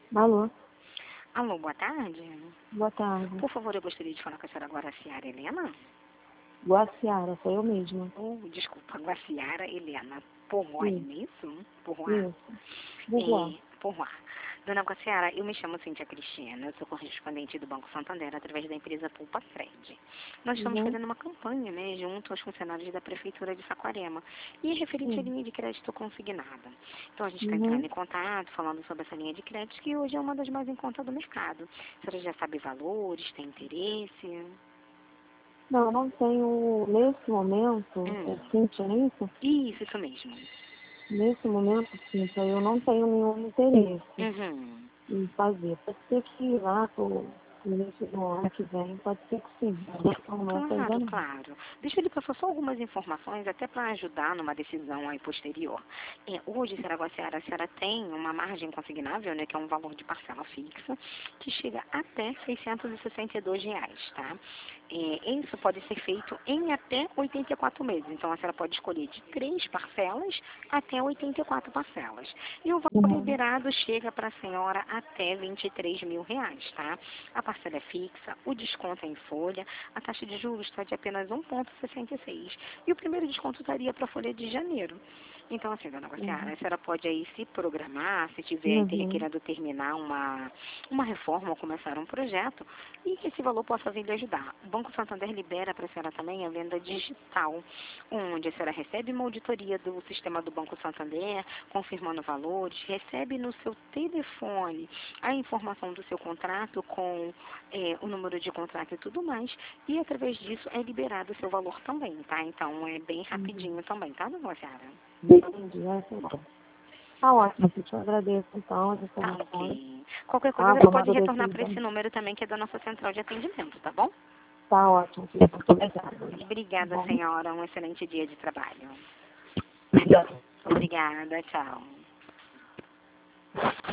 Alô, Alô, boa tarde. boa tarde. Por favor, eu gostaria de falar com a senhora Guaraciara Helena. Guaciara, sou eu mesma. Desculpa, Guaraciara Helena Porroá, Isso, não é isso? Porroá. isso. Burguá. Porroá. Dona Guaraciara, eu me chamo Cíntia Cristina, eu sou correspondente do Banco Santander através da empresa Poupa Cred. Nós estamos Uhum. fazendo uma campanha, né, junto aos funcionários da Prefeitura de Saquarema, e referente à Sim. linha de crédito consignada. Então, a gente está entrando Uhum. em contato, falando sobre essa linha de crédito, que hoje é uma das mais em conta do mercado. A senhora já sabe valores, tem interesse? Não, não tenho, nesse momento, Cíntia, não é isso? Isso mesmo. Nesse momento, Cíntia, eu não tenho nenhum interesse Uhum. em fazer. Pode ser que lá pro início do ano que vem, pode ser que sim. Mas no momento ainda Claro, não. claro. Deixa eu lhe passar só algumas informações, até para ajudar numa decisão aí posterior. Hoje, Saraguaciara, a senhora tem uma margem consignável, né, que é um valor de parcela fixa, que chega até R$ 662, tá? Isso pode ser feito em até 84 meses. Então, a senhora pode escolher de 3 parcelas até 84 parcelas. E o valor Uhum. liberado chega para a senhora até R$ 23.000, tá? A parcela é fixa, o desconto é em folha, a taxa de juros está de apenas 1,66. E o primeiro desconto estaria para a folha de janeiro. Então, assim, dona Guaraciara, a senhora pode aí se programar, se tiver Uhum. querendo terminar uma reforma ou começar um projeto, e que esse valor possa vir lhe ajudar. O Banco Santander libera para a senhora também a venda digital, onde a senhora recebe uma auditoria do sistema do Banco Santander, confirmando valores, recebe no seu telefone a informação do seu contrato com o número de contrato e tudo mais, e através disso é liberado o seu valor também, tá? Então é bem rapidinho também, tá, dona Guaraciara? Entendi, essa é. Tá ótimo, Cíntia, eu agradeço então as Tá informações. ok. Qualquer coisa Tá, você vou pode retornar para amadurecer. esse número também, que é da nossa central de atendimento, tá bom? Tá ótimo, Cíntia, muito obrigada. Tá Obrigada, bom? senhora. Um excelente dia de trabalho. Obrigada. Obrigada, tchau.